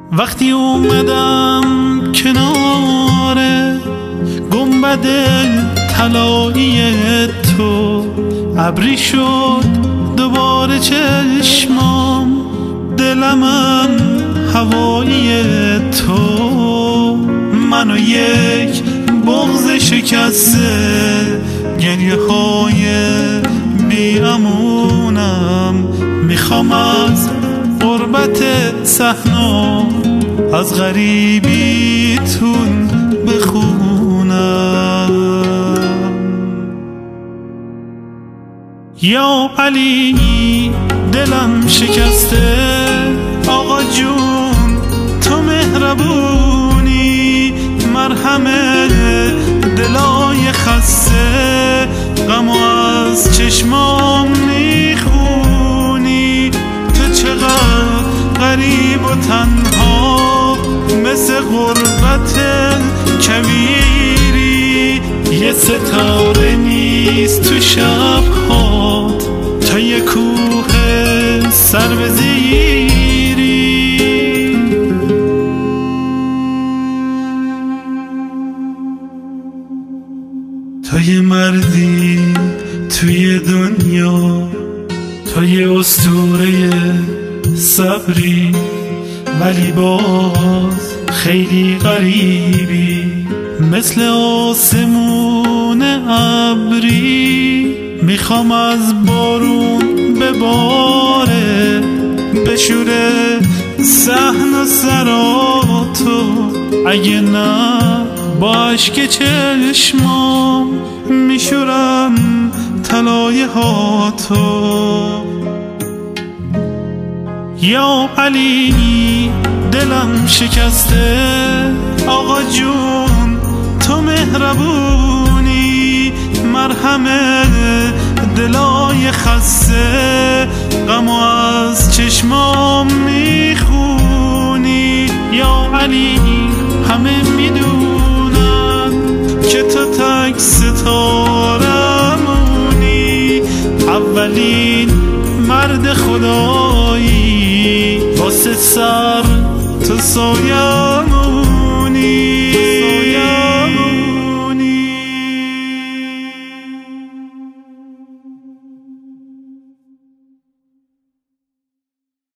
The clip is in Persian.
وقتی اومدم کنار گنبد طلایی تو، ابری شد دوباره چشمام، دلمم هوایی تو. منو یک بغض شکسته، گریه های بی امونم، میخوام از غربت صحنا از غریبیتون بخونم. یا علی دلم شکسته، آقا جون تو مهربونی، مرهم دلای خسته، غم از چشمام میخونی. تو چقدر غریب و تنها، مثل غربت کویری، یه ستاره نیست تو شبهات، تا یه کوه سر به زیری. تا یه مردی توی دنیا، تا یه اسطوره صبری، ولی باز خیلی غریبی، مثل آسمون ابری. میخوام از بارون بباره، بشوره صحن و سراتو، اگه نه با اشک چشمام میشورم طلایه هاتو. یا علی دلم شکسته، آقا جون تو مهربونی، مرهم دلای خسته، غم از چشمام میخونی. یا علی همه میدونن که تو تک ستارمونی، اولین مرد خدایی، واسه سر تو سایه